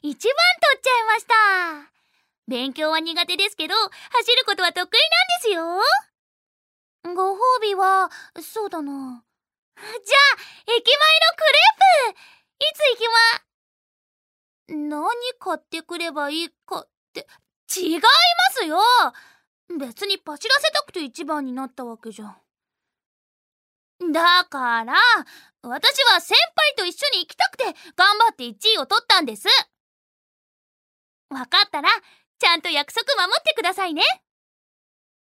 1番取っちゃいました。勉強は苦手ですけど、走ることは得意なんですよ。ご褒美は、そうだな。じゃあ、駅前のクレープいつ行き何買ってくればいいかって、違いますよ。別に走らせたくて1番になったわけじゃ。だから、私は先輩と一緒に行きたくて頑張って1位を取ったんです。わかったら、ちゃんと約束守ってくださいね。